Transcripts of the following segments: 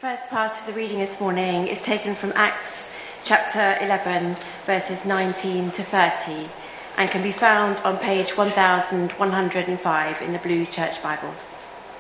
First part of the reading this morning is taken from Acts chapter 11, verses 19 to 30, and can be found on page 1105 in the Blue Church Bibles.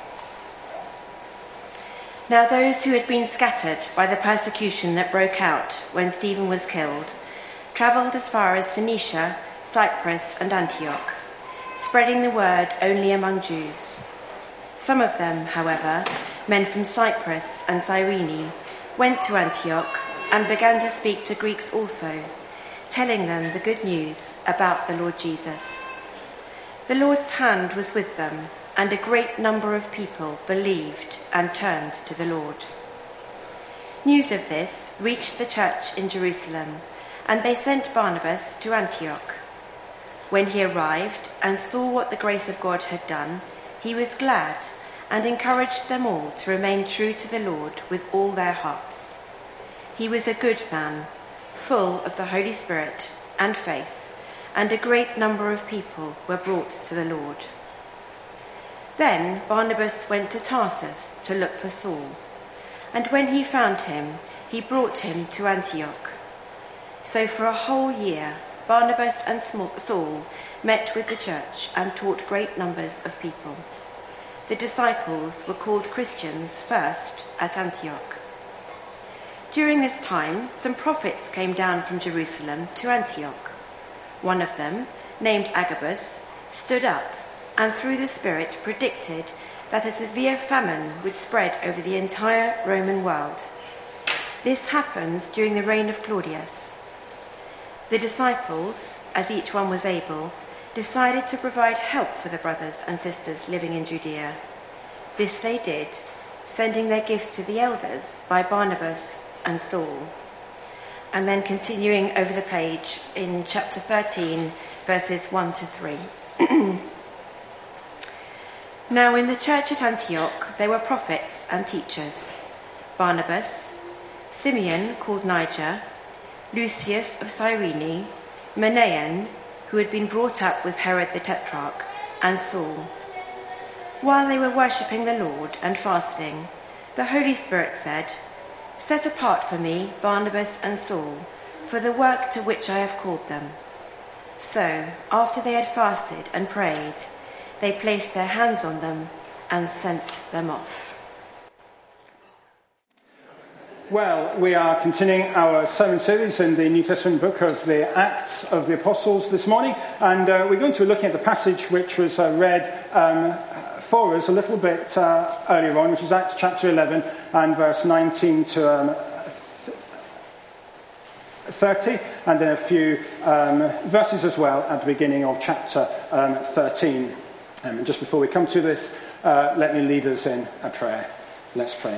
Now those who had been scattered by the persecution that broke out when Stephen was killed travelled as far as Phoenicia, Cyprus and Antioch, spreading the word only among Jews. Some of them, however, men from Cyprus and Cyrene, went to Antioch and began to speak to Greeks also, telling them the good news about the Lord Jesus. The Lord's hand was with them, and a great number of people believed and turned to the Lord. News of this reached the church in Jerusalem, and they sent Barnabas to Antioch. When he arrived and saw what the grace of God had done, he was glad and encouraged them all to remain true to the Lord with all their hearts. He was a good man, full of the Holy Spirit and faith, and a great number of people were brought to the Lord. Then Barnabas went to Tarsus to look for Saul, and when he found him, he brought him to Antioch. So for a whole year, Barnabas and Saul met with the church and taught great numbers of people. The disciples were called Christians first at Antioch. During this time, some prophets came down from Jerusalem to Antioch. One of them, named Agabus, stood up and through the Spirit predicted that a severe famine would spread over the entire Roman world. This happened during the reign of Claudius. The disciples, as each one was able, decided to provide help for the brothers and sisters living in Judea. This they did, sending their gift to the elders by Barnabas and Saul. And then continuing over the page in chapter 13, verses 1 to 3. Now in the church at Antioch there were prophets and teachers: Barnabas, Simeon called Niger, Lucius of Cyrene, Manaen, who had been brought up with Herod the Tetrarch, and Saul. While they were worshipping the Lord and fasting, the Holy Spirit said, "Set apart for me Barnabas and Saul for the work to which I have called them." So, after they had fasted and prayed, they placed their hands on them and sent them off. Well, we are continuing our sermon series in the New Testament book of the Acts of the Apostles this morning, and we're going to be looking at the passage which was read for us a little bit earlier on, which is Acts chapter 11 and verse 19 to 30, and then a few verses as well at the beginning of chapter 13. And just before we come to this, let me lead us in a prayer. Let's pray.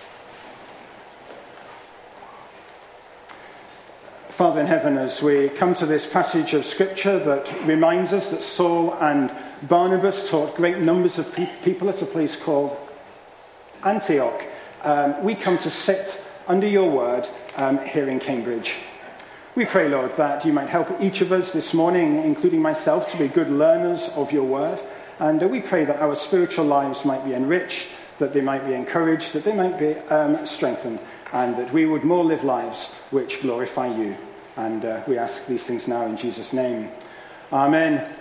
Father in heaven, as we come to this passage of Scripture that reminds us that Saul and Barnabas taught great numbers of people at a place called Antioch, we come to sit under your word here in Cambridge. We pray, Lord, that you might help each of us this morning, including myself, to be good learners of your word. And we pray that our spiritual lives might be enriched, that they might be encouraged, that they might be strengthened, and that we would more live lives which glorify you. And we ask these things now in Jesus' name. Amen.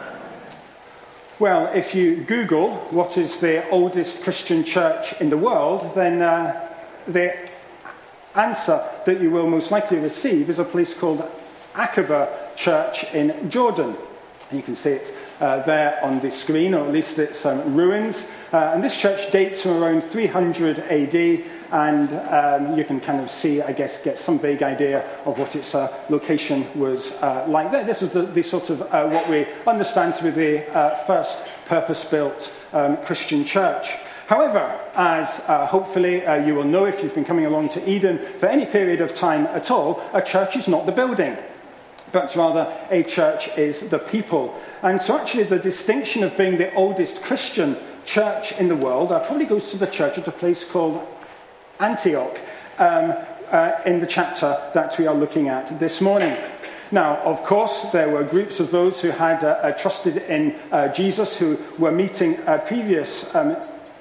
Well, if you Google what is the oldest Christian church in the world, then the answer that you will most likely receive is a place called Aqaba Church in Jordan. And you can see it there on the screen, or at least its ruins. And this church dates from around 300 AD, and you can kind of see, I guess, get some vague idea of what its location was like there. This is the sort of what we understand to be the first purpose-built Christian church. However, as hopefully you will know if you've been coming along to Eden for any period of time at all, a church is not the building, but rather a church is the people. And so actually the distinction of being the oldest Christian church in the world probably goes to the church at a place called Antioch in the chapter that we are looking at this morning. Now, of course, there were groups of those who had trusted in Jesus, who were meeting previous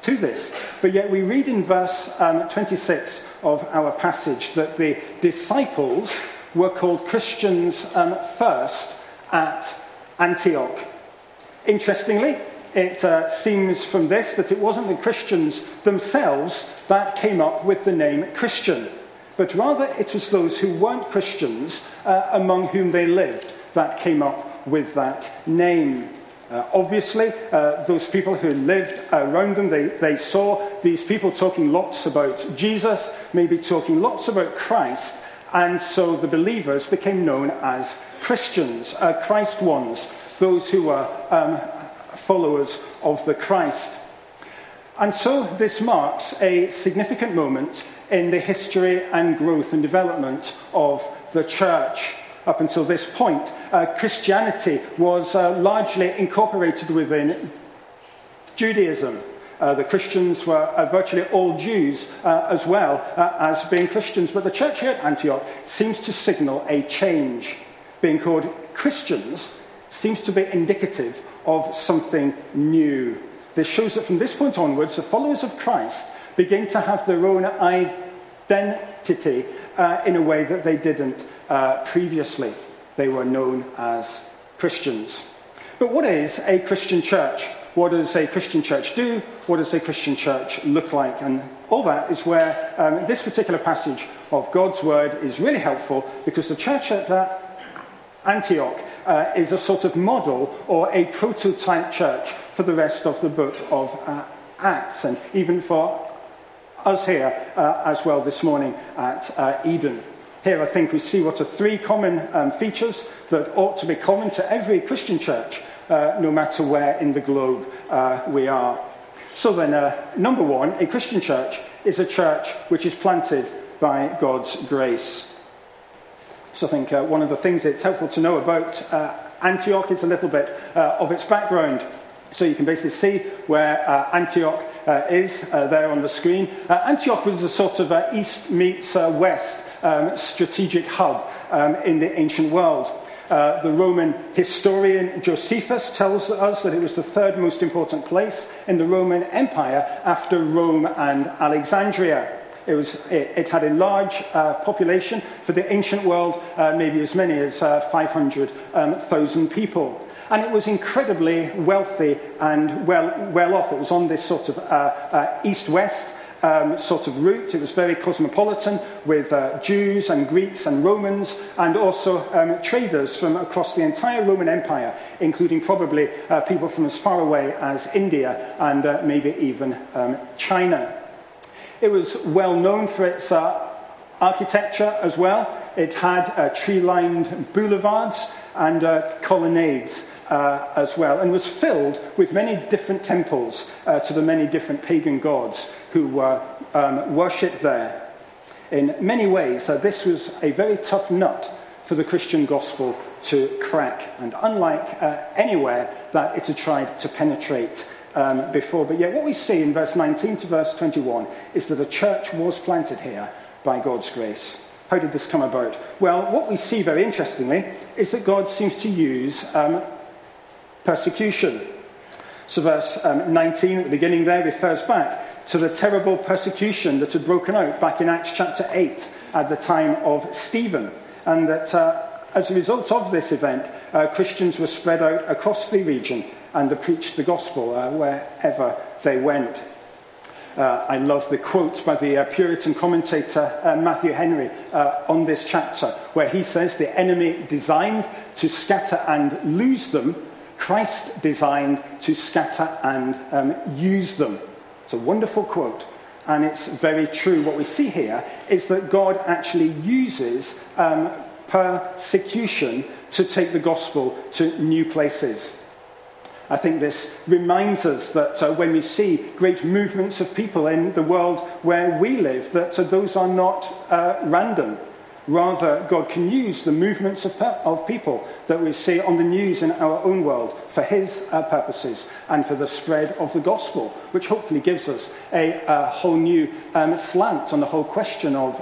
to this. But yet we read in verse 26 of our passage that the disciples were called Christians first at Antioch. Interestingly, it seems from this that it wasn't the Christians themselves that came up with the name Christian, but rather it was those who weren't Christians among whom they lived that came up with that name. Obviously, those people who lived around them, they saw these people talking lots about Jesus, maybe talking lots about Christ, and so the believers became known as Christians, Christ ones, those who were followers of the Christ. And so this marks a significant moment in the history and growth and development of the church. Up until this point, Christianity was largely incorporated within Judaism. The Christians were virtually all Jews as well as being Christians. But the church here at Antioch seems to signal a change. Being called Christians seems to be indicative of something new. This shows that from this point onwards, the followers of Christ begin to have their own identity in a way that they didn't previously. They were known as Christians. But what is a Christian church? What does a Christian church do? What does a Christian church look like? And all that is where this particular passage of God's word is really helpful, because the church at Antioch is a sort of model or a prototype church for the rest of the book of Acts, and even for us here as well this morning at Eden. Here I think we see what are three common features that ought to be common to every Christian church, no matter where in the globe we are. So then, number one, a Christian church is a church which is planted by God's grace. So I think one of the things it's helpful to know about Antioch is a little bit of its background. So you can basically see where Antioch is there on the screen. Antioch was a sort of east meets west strategic hub in the ancient world. The Roman historian Josephus tells us that it was the third most important place in the Roman Empire after Rome and Alexandria. It had a large population for the ancient world, maybe as many as 500,000 people. And it was incredibly wealthy and well off. It was on this sort of east-west sort of route. It was very cosmopolitan, with Jews and Greeks and Romans, and also traders from across the entire Roman Empire, including probably people from as far away as India and maybe even China. It was well known for its architecture as well. It had tree-lined boulevards and colonnades as well, and was filled with many different temples to the many different pagan gods who were worshipped there. In many ways, this was a very tough nut for the Christian gospel to crack, and unlike anywhere that it had tried to penetrate before. But yet what we see in verse 19 to verse 21 is that a church was planted here by God's grace. How did this come about? Well, what we see very interestingly is that God seems to use persecution. So verse 19 at the beginning there refers back to the terrible persecution that had broken out back in Acts chapter 8 at the time of Stephen, and that as a result of this event, Christians were spread out across the region and preached the gospel wherever they went. I love the quote by the Puritan commentator Matthew Henry on this chapter, where he says, "The enemy designed to scatter and lose them, Christ designed to scatter and use them." It's a wonderful quote, and it's very true. What we see here is that God actually uses persecution to take the gospel to new places. I think this reminds us that when we see great movements of people in the world where we live, that those are not random. Rather, God can use the movements of people that we see on the news in our own world for his purposes and for the spread of the gospel, which hopefully gives us a whole new slant on the whole question of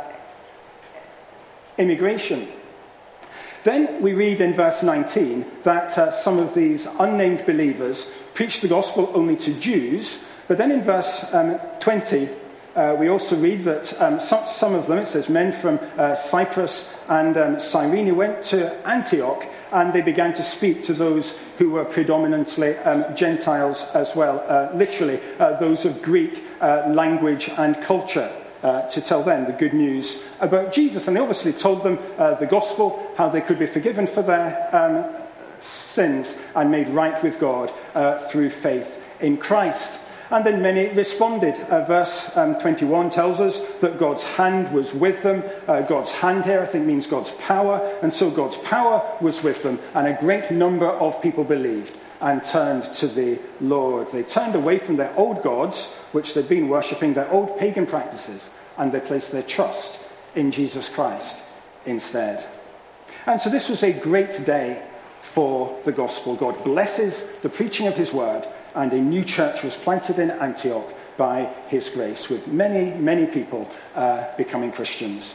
immigration. Then we read in verse 19 that some of these unnamed believers preached the gospel only to Jews, But then in verse 20, we also read that some of them, it says, men from Cyprus and Cyrene went to Antioch, and they began to speak to those who were predominantly Gentiles as well, literally those of Greek language and culture, to tell them the good news about Jesus. And they obviously told them the gospel, how they could be forgiven for their sins and made right with God through faith in Christ. And then many responded. Verse 21 tells us that God's hand was with them. God's hand here, I think, means God's power. And so God's power was with them. And a great number of people believed and turned to the Lord. They turned away from their old gods, which they'd been worshipping, their old pagan practices, and they placed their trust in Jesus Christ instead. And so this was a great day for the gospel. God blesses the preaching of his word, and a new church was planted in Antioch by his grace, with many, many people becoming Christians.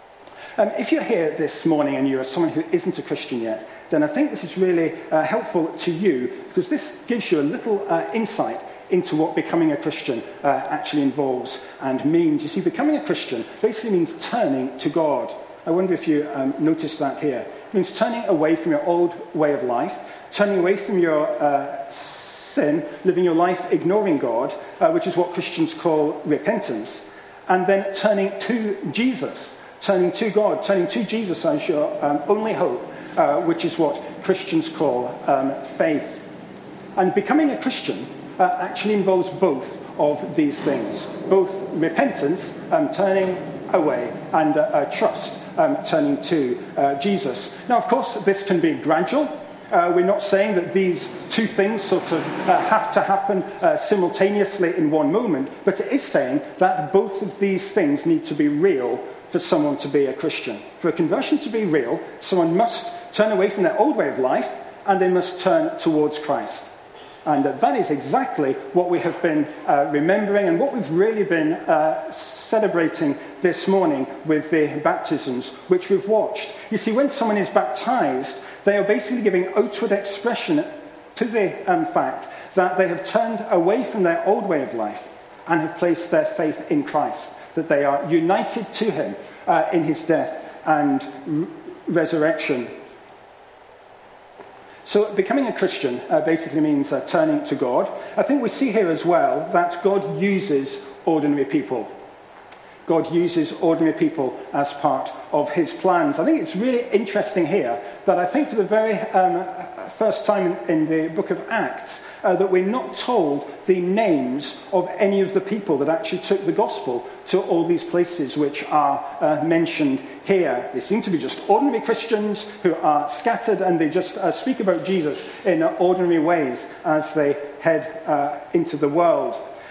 If you're here this morning and you're someone who isn't a Christian yet, then I think this is really helpful to you, because this gives you a little insight into what becoming a Christian actually involves and means. You see, becoming a Christian basically means turning to God. I wonder if you noticed that here. It means turning away from your old way of life, turning away from your sin, living your life ignoring God, which is what Christians call repentance, and then turning to Jesus, turning to God, turning to Jesus as your only hope, which is what Christians call faith. And becoming a Christian actually involves both of these things, both repentance, turning away, and trust, turning to Jesus. Now, of course, this can be gradual. We're not saying that these two things sort of have to happen simultaneously in one moment, but it is saying that both of these things need to be real for someone to be a Christian. For a conversion to be real, someone must turn away from their old way of life, and they must turn towards Christ. And that is exactly what we have been remembering, and what we've really been celebrating this morning with the baptisms which we've watched. You see, when someone is baptized, they are basically giving outward expression to the fact that they have turned away from their old way of life and have placed their faith in Christ, that they are united to him in his death and resurrection. So becoming a Christian basically means turning to God. I think we see here as well that God uses ordinary people. God uses ordinary people as part of his plans. I think it's really interesting here that I think for the very first time in the book of Acts, that we're not told the names of any of the people that actually took the gospel to all these places which are mentioned here. They seem to be just ordinary Christians who are scattered, and they just speak about Jesus in ordinary ways as they head into the world.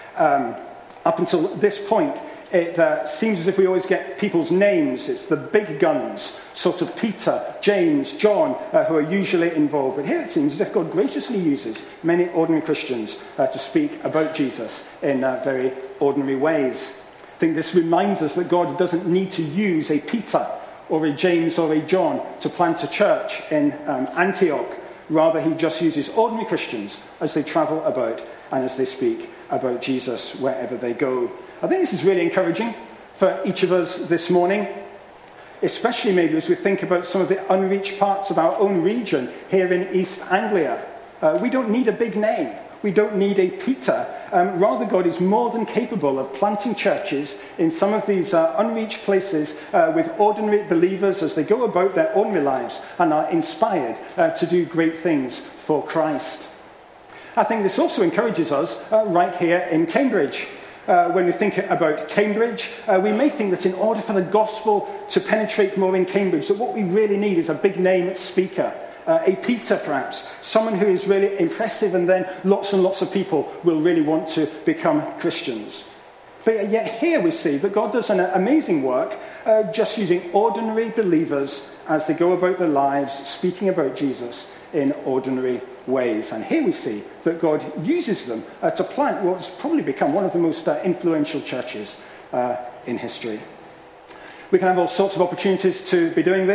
Up until this point, it seems as if we always get people's names. It's the big guns, sort of Peter, James, John, who are usually involved. But here it seems as if God graciously uses many ordinary Christians to speak about Jesus in very ordinary ways. I think this reminds us that God doesn't need to use a Peter or a James or a John to plant a church in Antioch. Rather, he just uses ordinary Christians as they travel about and as they speak about Jesus wherever they go. I think this is really encouraging for each of us this morning, especially maybe as we think about some of the unreached parts of our own region here in East Anglia. We don't need a big name. We don't need a Peter. Rather, God is more than capable of planting churches in some of these unreached places with ordinary believers as they go about their ordinary lives and are inspired to do great things for Christ. I think this also encourages us right here in Cambridge. When we think about Cambridge, we may think that in order for the gospel to penetrate more in Cambridge, that what we really need is a big name speaker, a Peter perhaps, someone who is really impressive, and then lots and lots of people will really want to become Christians. But yet here we see that God does an amazing work just using ordinary believers as they go about their lives, speaking about Jesus in ordinary ways. And here we see that God uses them to plant what's probably become one of the most influential churches in history. We can have all sorts of opportunities to be doing this.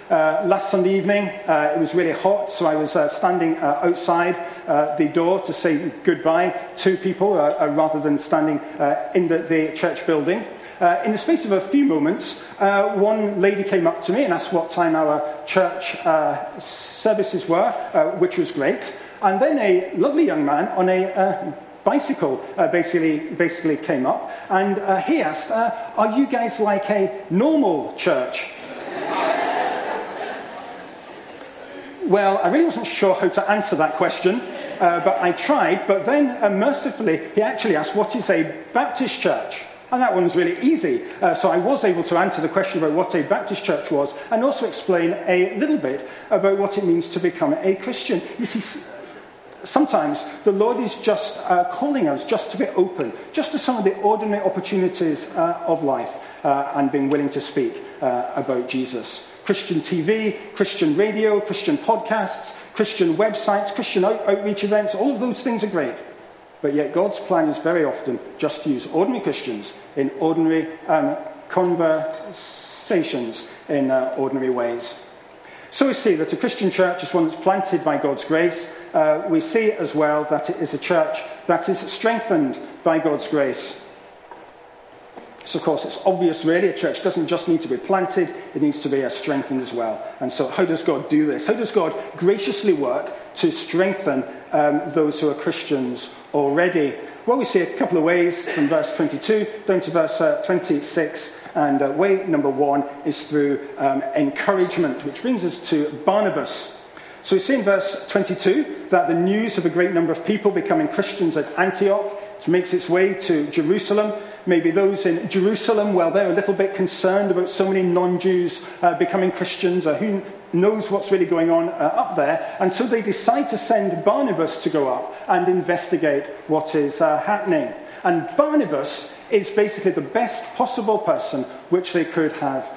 Last Sunday evening, it was really hot, so I was standing outside the door to say goodbye to people rather than standing in the church building. In the space of a few moments, one lady came up to me and asked what time our church services were, which was great. And then a lovely young man on a bicycle basically came up, and he asked, are you guys like a normal church? Well, I really wasn't sure how to answer that question, but I tried. But then, mercifully, he actually asked, what is a Baptist church? And that one was really easy. So I was able to answer the question about what a Baptist church was, and also explain a little bit about what it means to become a Christian. You see, sometimes the Lord is just calling us just to be open, just to some of the ordinary opportunities of life, and being willing to speak about Jesus. Christian TV, Christian radio, Christian podcasts, Christian websites, Christian outreach events, all of those things are great. But yet God's plan is very often just to use ordinary Christians in ordinary conversations in ordinary ways. So we see that a Christian church is one that's planted by God's grace. We see as well that it is a church that is strengthened by God's grace. So, of course, it's obvious, really, a church doesn't just need to be planted, it needs to be strengthened as well. And so how does God do this? How does God graciously work to strengthen those who are Christians already? Well, we see a couple of ways from verse 22 down to verse 26. And way number one is through encouragement, which brings us to Barnabas. So we see in verse 22 that the news of a great number of people becoming Christians at Antioch makes its way to Jerusalem. Maybe those in Jerusalem, well, they're a little bit concerned about so many non-Jews becoming Christians. Who knows what's really going on up there? And so they decide to send Barnabas to go up and investigate what is happening. And Barnabas is basically the best possible person which they could have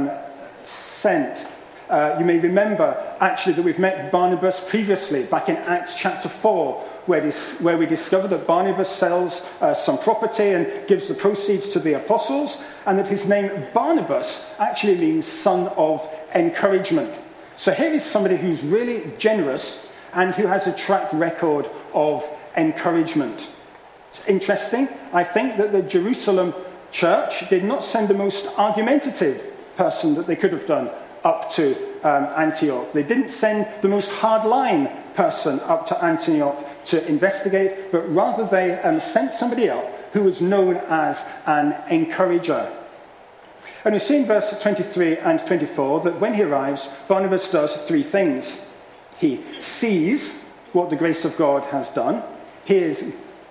sent. You may remember, actually, that we've met Barnabas previously, back in Acts chapter 4, where we discover that Barnabas sells some property and gives the proceeds to the apostles, and that his name Barnabas actually means son of encouragement. So here is somebody who's really generous and who has a track record of encouragement. It's interesting, I think, that the Jerusalem church did not send the most argumentative person that they could have done up to Antioch. They didn't send the most hardline person up to Antioch to investigate, but rather they sent somebody up who was known as an encourager. And we see in verse 23 and 24 that when he arrives, Barnabas does three things. He sees what the grace of God has done, he is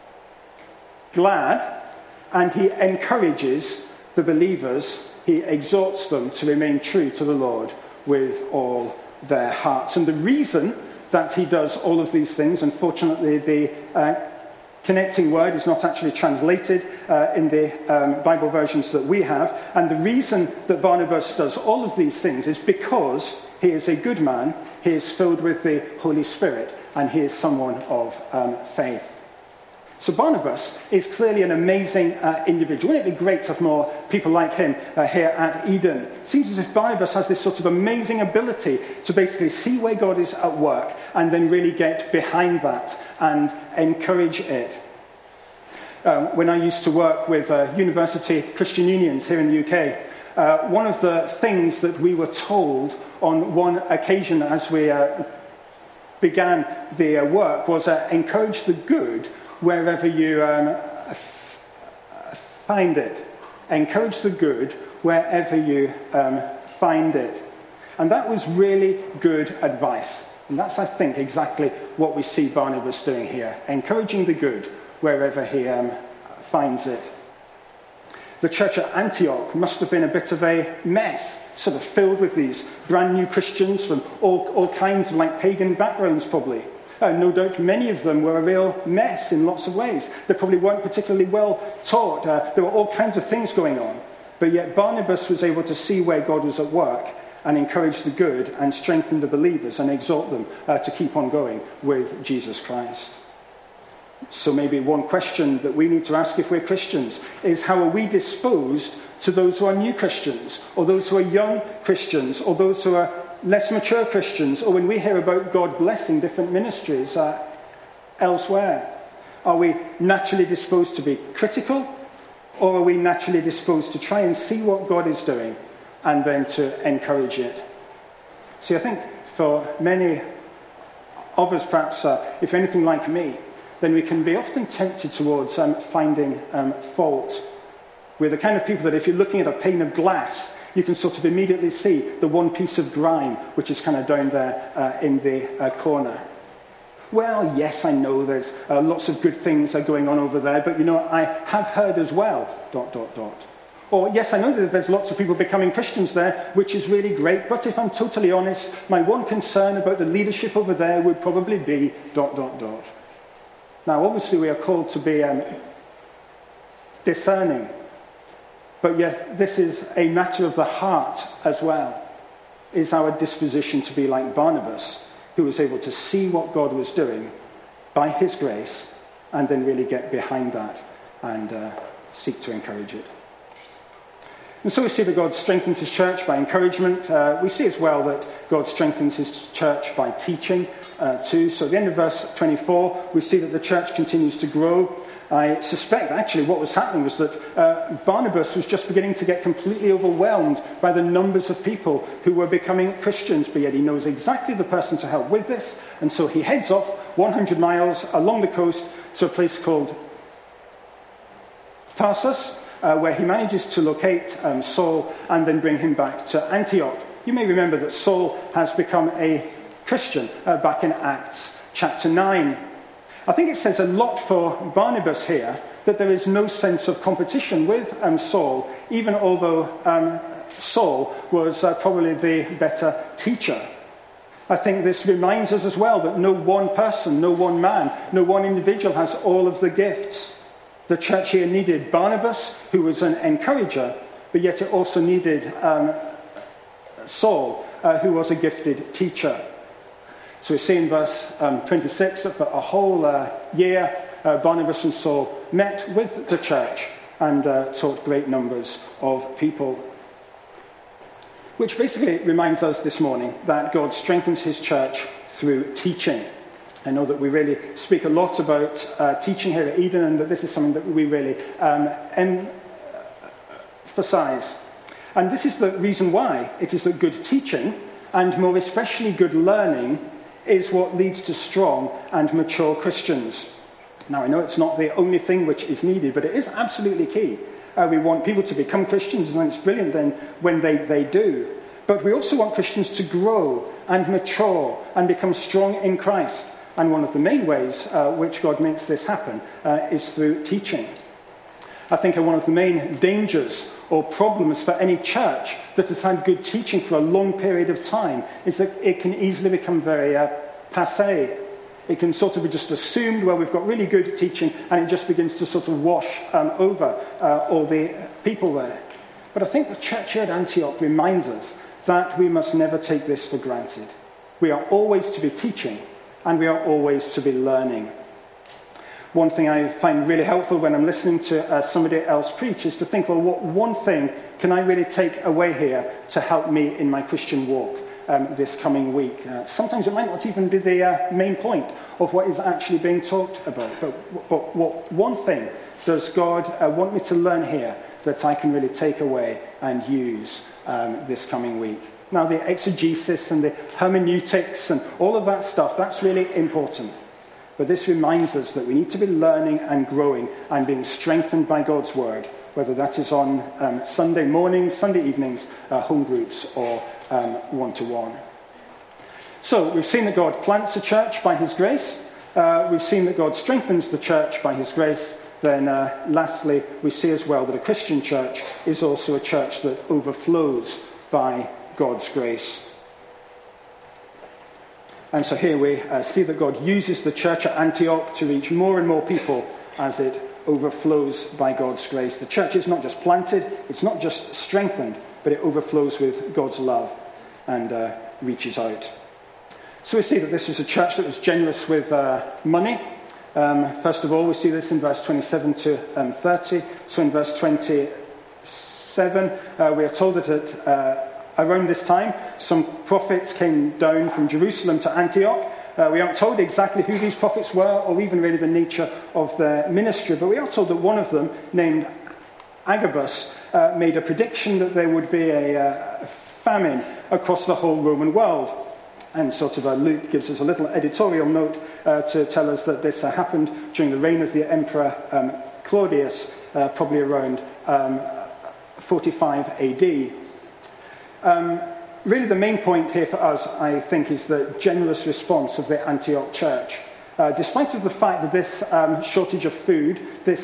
glad, and he encourages the believers. He exhorts them to remain true to the Lord with all their hearts. And the reason that he does all of these things, unfortunately the connecting word is not actually translated in the Bible versions that we have. And the reason that Barnabas does all of these things is because he is a good man, he is filled with the Holy Spirit, and he is someone of faith. So Barnabas is clearly an amazing individual. Wouldn't it be great to have more people like him here at Eden? It seems as if Barnabas has this sort of amazing ability to basically see where God is at work and then really get behind that and encourage it. When I used to work with university Christian unions here in the UK, one of the things that we were told on one occasion as we began the work was encourage the good wherever you find it. Encourage the good wherever you find it. And that was really good advice. And that's, I think, exactly what we see Barnabas doing here. Encouraging the good wherever he finds it. The church at Antioch must have been a bit of a mess, sort of filled with these brand new Christians from all kinds of pagan backgrounds probably. No doubt many of them were a real mess in lots of ways. They probably weren't particularly well taught. There were all kinds of things going on. But yet Barnabas was able to see where God was at work and encourage the good and strengthen the believers and exhort them to keep on going with Jesus Christ. So maybe one question that we need to ask if we're Christians is, how are we disposed to those who are new Christians, or those who are young Christians, or those who are less mature Christians, or when we hear about God blessing different ministries elsewhere? Are we naturally disposed to be critical, or are we naturally disposed to try and see what God is doing and then to encourage it? See, I think for many of us, perhaps, if anything like me, then we can be often tempted towards finding fault. We're the kind of people that if you're looking at a pane of glass, you can sort of immediately see the one piece of grime which is kind of down there in the corner. Well, yes, I know there's lots of good things going on over there, but, I have heard as well, ... Or, yes, I know that there's lots of people becoming Christians there, which is really great, but if I'm totally honest, my one concern about the leadership over there would probably be ... Now, obviously, we are called to be discerning, but yet this is a matter of the heart as well. Is our disposition to be like Barnabas, who was able to see what God was doing by his grace and then really get behind that and seek to encourage it? And so we see that God strengthens his church by encouragement. We see as well that God strengthens his church by teaching too. So at the end of verse 24, we see that the church continues to grow. I suspect actually what was happening was that Barnabas was just beginning to get completely overwhelmed by the numbers of people who were becoming Christians, but yet he knows exactly the person to help with this. And so he heads off 100 miles along the coast to a place called Tarsus, where he manages to locate Saul and then bring him back to Antioch. You may remember that Saul has become a Christian back in Acts chapter 9. I think it says a lot for Barnabas here that there is no sense of competition with Saul, even although Saul was probably the better teacher. I think this reminds us as well that no one person, no one man, no one individual has all of the gifts. The church here needed Barnabas, who was an encourager, but yet it also needed Saul, who was a gifted teacher. So we see in verse 26 that for a whole year, Barnabas and Saul met with the church and taught great numbers of people. Which basically reminds us this morning that God strengthens his church through teaching. I know that we really speak a lot about teaching here at Eden, and that this is something that we really emphasize. And this is the reason why it is that good teaching, and more especially good learning, is what leads to strong and mature Christians. Now, I know it's not the only thing which is needed, but it is absolutely key. We want people to become Christians, and it's brilliant then when they do. But we also want Christians to grow and mature and become strong in Christ. And one of the main ways which God makes this happen is through teaching. I think one of the main dangers or problems for any church that has had good teaching for a long period of time is that it can easily become very passé. It can sort of be just assumed, well, we've got really good teaching, and it just begins to sort of wash over all the people there. But I think the church here at Antioch reminds us that we must never take this for granted. We are always to be teaching, and we are always to be learning. One thing I find really helpful when I'm listening to somebody else preach is to think, well, what one thing can I really take away here to help me in my Christian walk this coming week? Sometimes it might not even be the main point of what is actually being talked about. But what one thing does God want me to learn here that I can really take away and use this coming week? Now, the exegesis and the hermeneutics and all of that stuff, that's really important. But this reminds us that we need to be learning and growing and being strengthened by God's word, whether that is on Sunday mornings, Sunday evenings, home groups, or one-to-one. So we've seen that God plants a church by his grace. We've seen that God strengthens the church by his grace. Then lastly, we see as well that a Christian church is also a church that overflows by God's grace. And so here we see that God uses the church at Antioch to reach more and more people as it overflows by God's grace. The church is not just planted, it's not just strengthened, but it overflows with God's love and reaches out. So we see that this is a church that was generous with money. First of all, we see this in verse 27 to 30. So in verse 27, we are told that Around this time, some prophets came down from Jerusalem to Antioch. We aren't told exactly who these prophets were or even really the nature of their ministry, but we are told that one of them, named Agabus, made a prediction that there would be a famine across the whole Roman world. And sort of Luke gives us a little editorial note to tell us that this happened during the reign of the Emperor Claudius, probably around 45 AD. Really the main point here for us, I think, is the generous response of the Antioch church. Despite of the fact that this shortage of food, this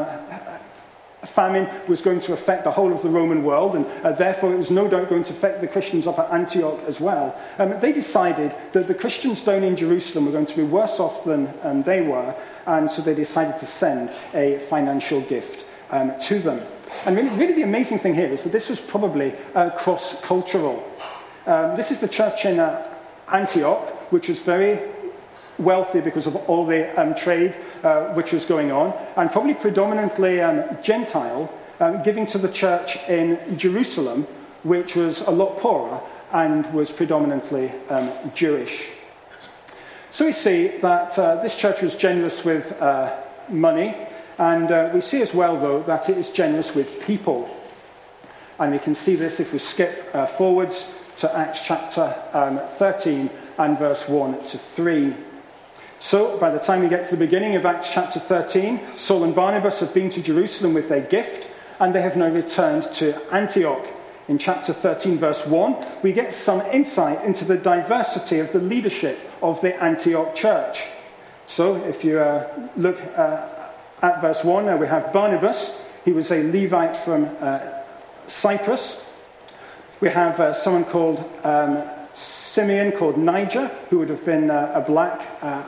famine was going to affect the whole of the Roman world, and therefore it was no doubt going to affect the Christians up at Antioch as well, they decided that the Christians down in Jerusalem were going to be worse off than they were, and so they decided to send a financial gift to them. And really the amazing thing here is that this was probably cross-cultural. This is the church in Antioch, which was very wealthy because of all the trade which was going on, and probably predominantly Gentile, giving to the church in Jerusalem, which was a lot poorer and was predominantly Jewish. So we see that this church was generous with money, and we see as well, though, that it is generous with people. And we can see this if we skip forwards to Acts chapter 13 and verse 1 to 3. So, by the time we get to the beginning of Acts chapter 13, Saul and Barnabas have been to Jerusalem with their gift, and they have now returned to Antioch. In chapter 13, verse 1, we get some insight into the diversity of the leadership of the Antioch church. So, if you look at verse 1, we have Barnabas. He was a Levite from Cyprus. We have someone called Simeon, called Niger, who would have been a black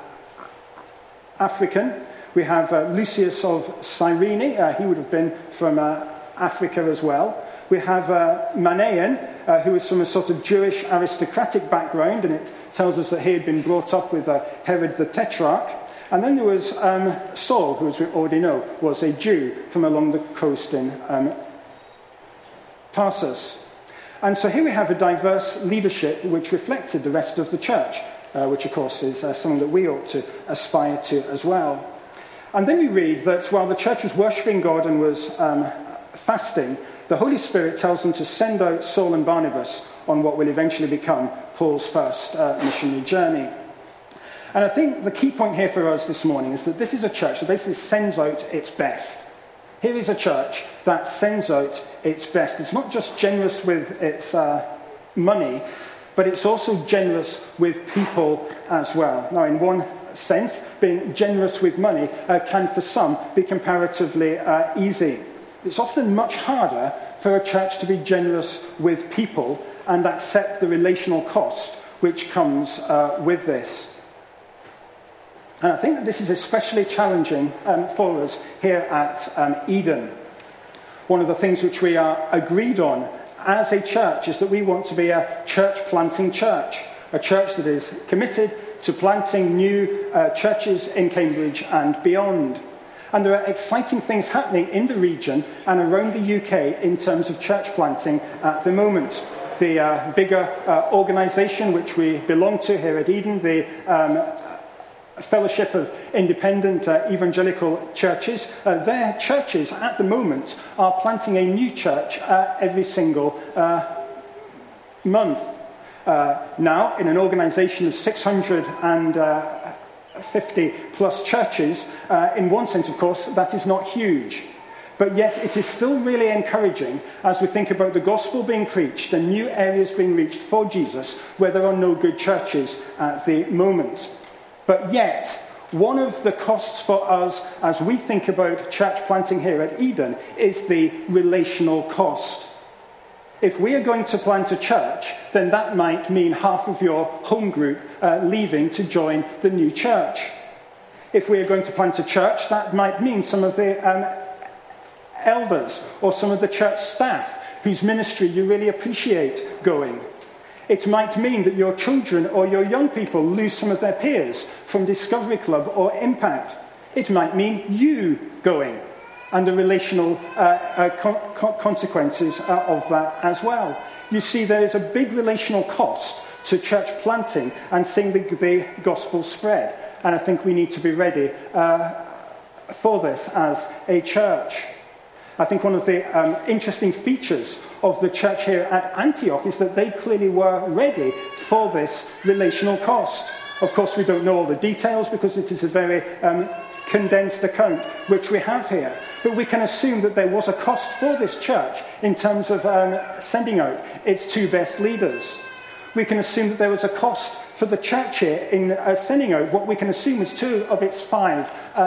African. We have Lucius of Cyrene. He would have been from Africa as well. We have Manaen, who is from a sort of Jewish aristocratic background, and it tells us that he had been brought up with Herod the Tetrarch. And then there was Saul, who, as we already know, was a Jew from along the coast in Tarsus. And so here we have a diverse leadership which reflected the rest of the church, which of course is something that we ought to aspire to as well. And then we read that while the church was worshipping God and was fasting, the Holy Spirit tells them to send out Saul and Barnabas on what will eventually become Paul's first missionary journey. And I think the key point here for us this morning is that this is a church that basically sends out its best. Here is a church that sends out its best. It's not just generous with its money, but it's also generous with people as well. Now, in one sense, being generous with money can for some be comparatively easy. It's often much harder for a church to be generous with people and accept the relational cost which comes with this. And I think that this is especially challenging for us here at Eden. One of the things which we are agreed on as a church is that we want to be a church-planting church, a church that is committed to planting new churches in Cambridge and beyond. And there are exciting things happening in the region and around the UK in terms of church planting at the moment. The bigger organisation which we belong to here at Eden, the Fellowship of Independent Evangelical Churches, their churches at the moment are planting a new church every single month. Now, in an organisation of 650 plus churches, in one sense, of course, that is not huge. But yet it is still really encouraging as we think about the gospel being preached and new areas being reached for Jesus where there are no good churches at the moment. But yet, one of the costs for us as we think about church planting here at Eden is the relational cost. If we are going to plant a church, then that might mean half of your home group leaving to join the new church. If we are going to plant a church, that might mean some of the elders or some of the church staff whose ministry you really appreciate going. It might mean that your children or your young people lose some of their peers from Discovery Club or Impact. It might mean you going. and the relational consequences of that as well. You see, there is a big relational cost to church planting and seeing the gospel spread. And I think we need to be ready for this as a church. I think one of the interesting features of the church here at Antioch is that they clearly were ready for this relational cost. Of course, we don't know all the details because it is a very condensed account which we have here. But we can assume that there was a cost for this church in terms of sending out its 2 best leaders. We can assume that there was a cost for the church here in sending out what we can assume is 2 of its 5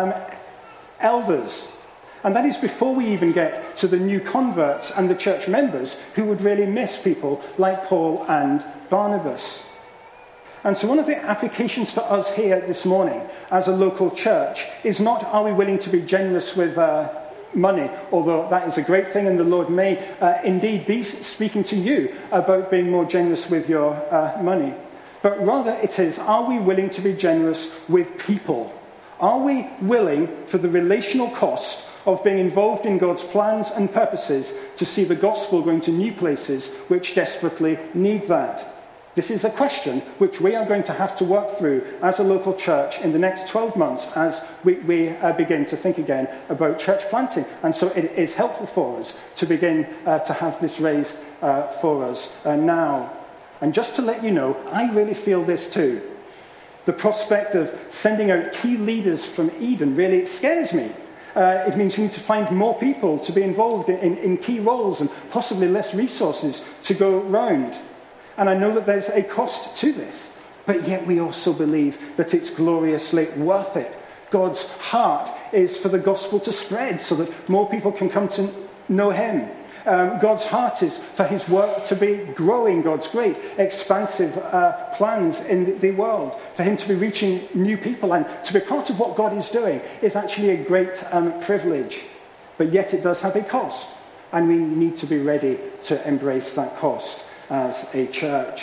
elders. And that is before we even get to the new converts and the church members who would really miss people like Paul and Barnabas. And so one of the applications for us here this morning as a local church is not, are we willing to be generous with money, although that is a great thing and the Lord may indeed be speaking to you about being more generous with your money. But rather it is, are we willing to be generous with people? Are we willing for the relational cost of being involved in God's plans and purposes to see the gospel going to new places which desperately need that? This is a question which we are going to have to work through as a local church in the next 12 months as we begin to think again about church planting. And so it is helpful for us to begin to have this raised for us now. And just to let you know, I really feel this too. The prospect of sending out key leaders from Eden really scares me. It means we need to find more people to be involved in key roles and possibly less resources to go round. And I know that there's a cost to this, but yet we also believe that it's gloriously worth it. God's heart is for the gospel to spread so that more people can come to know him. God's heart is for his work to be growing, God's great, expansive plans in the world, for him to be reaching new people, and to be part of what God is doing is actually a great privilege. But yet it does have a cost, and we need to be ready to embrace that cost as a church.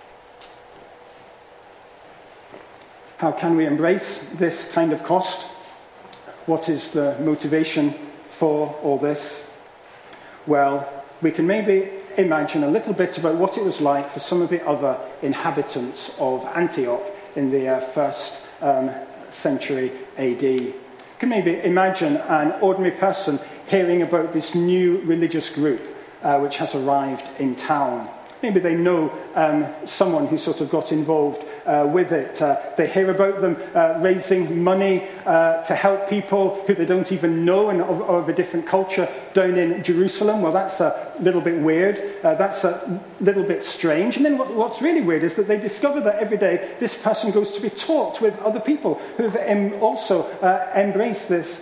How can we embrace this kind of cost? What is the motivation for all this? Well, we can maybe imagine a little bit about what it was like for some of the other inhabitants of Antioch in the first century AD. You can maybe imagine an ordinary person hearing about this new religious group which has arrived in town. Maybe they know someone who sort of got involved with it. They hear about them raising money to help people who they don't even know and of a different culture down in Jerusalem. Well, that's a little bit weird. That's a little bit strange. And then what's really weird is that they discover that every day this person goes to be taught with other people who have also embraced this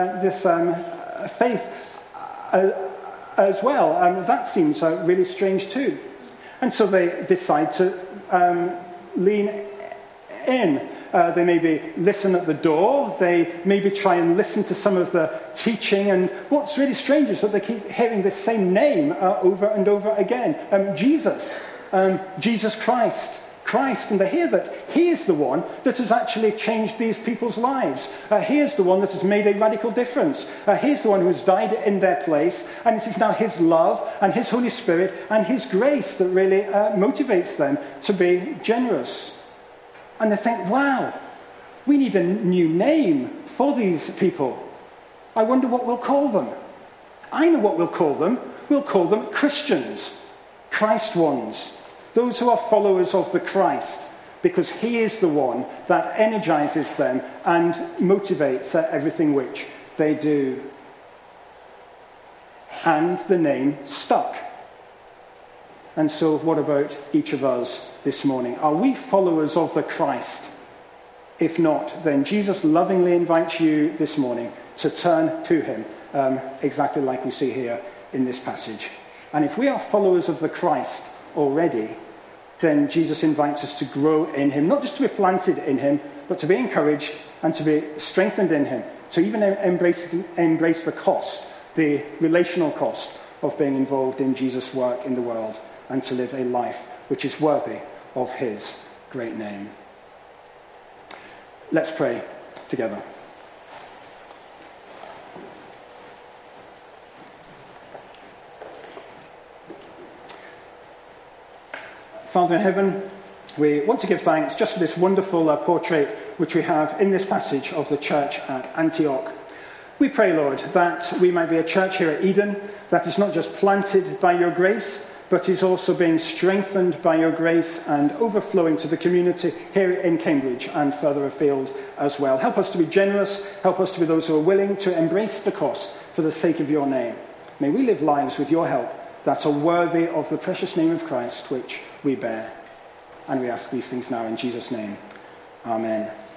faith as well. That seems really strange too. And so they decide to lean in. They maybe listen at the door. They maybe try and listen to some of the teaching. And what's really strange is that they keep hearing the same name over and over again. Jesus. Jesus Christ. Christ. And they hear that he is the one that has actually changed these people's lives. He is the one that has made a radical difference. He is the one who has died in their place. And it is now his love and his Holy Spirit and his grace that really motivates them to be generous. And they think, wow, we need a new name for these people. I wonder what we'll call them. I know what we'll call them. We'll call them Christians. Christ ones. Those who are followers of the Christ, because he is the one that energizes them and motivates everything which they do. And the name stuck. And so what about each of us this morning? Are we followers of the Christ? If not, then Jesus lovingly invites you this morning to turn to him, exactly like we see here in this passage. And if we are followers of the Christ already, then Jesus invites us to grow in him, not just to be planted in him, but to be encouraged and to be strengthened in him, to even embrace the cost, the relational cost of being involved in Jesus' work in the world, and to live a life which is worthy of his great name. Let's pray together. Father in heaven, we want to give thanks just for this wonderful portrait which we have in this passage of the church at Antioch. We pray, Lord, that we might be a church here at Eden that is not just planted by your grace, but is also being strengthened by your grace and overflowing to the community here in Cambridge and further afield as well. Help us to be generous. Help us to be those who are willing to embrace the cost for the sake of your name. May we live lives with your help that are worthy of the precious name of Christ, which we bear. And we ask these things now in Jesus' name. Amen.